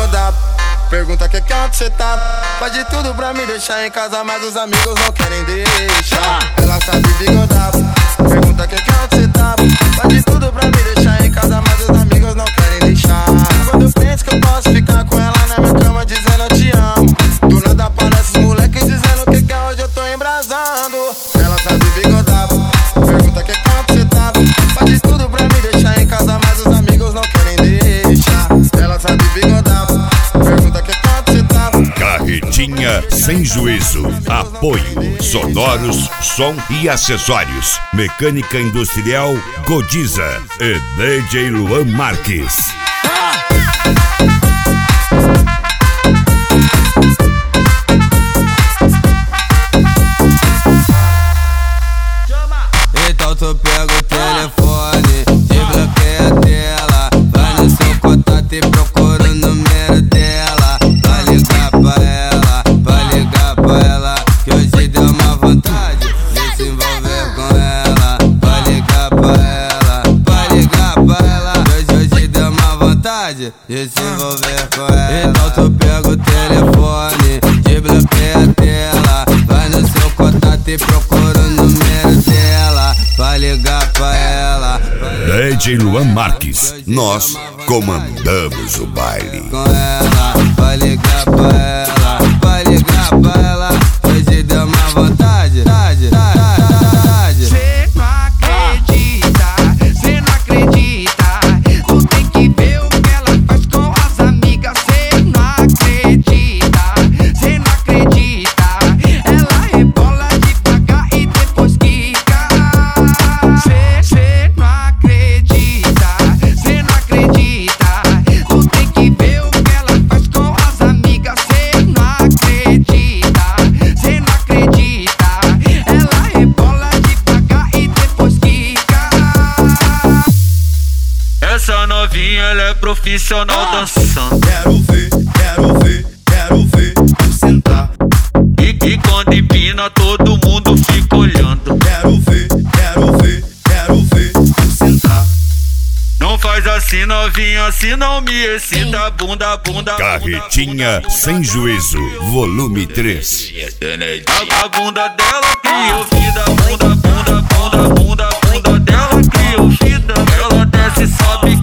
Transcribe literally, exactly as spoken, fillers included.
bigodado. Pergunta que que onde cê tá. Faz de tudo pra me deixar em casa, mas os amigos não querem deixar. Ela sabe bigodar. Pergunta que que onde cê tá. Faz de tudo pra me deixar em casa, mas os amigos não querem deixar. Quando eu penso que eu posso ficar com ela na minha cama dizendo eu te amo, do nada aparece os moleques dizendo que que hoje eu tô embrasando. Ela sabe bigodar. Pergunta que que onde cê tá. Faz de tudo pra me deixar em casa, mas os amigos não querem deixar. Ela sabe bigodar. Pergunta que que onde cê tá. Carretinha Sem Juízo. Apoio Sonoros, som e acessórios. Mecânica Industrial Godiza e D J Luan Marques. Então tu pega o telefone, desbloqueia a tela, vai no seu contato e procura o número dela. Vai ligar pra ela, vai ligar pra ela, que hoje deu uma vontade de se envolver com ela. Vai ligar pra ela, vai ligar pra ela, que hoje deu uma vontade de se envolver com ela. Então tu pega o telefone, desbloqueia a tela, vai no seu contato e procura o número dela. Vai ligar pra ela. D J Luan Marques, nós comandamos o baile. Com ela, vai ligar pra ela, vai ligar pra ela, hoje deu uma vontade, vontade, vontade. Cê não acredita, cê não acredita, tu tem que ver o que ela faz com as amigas. Cê não acredita, cê não acredita, ela rebola devagar e depois quica. Cê, cê não acredita, cê não acredita, tu tem que ver o que ela faz com as amigas. Cê não acredita, cê não acredita, ela rebola devagar e depois quica. Essa novinha, ela é profissional dançando. Quero ver, quero ver, quero ver tu sentar. E, e quando empina, todo mundo fica olhando. Quero ver, quero ver, quero ver tu sentar. Não faz assim, novinha, se não me excita. Bunda, bunda, Carretinha Sem Juízo, volume três. A, a bunda dela cria vida. Bunda, bunda, bunda, bunda, bunda dela cria vida. Ela desce, sobe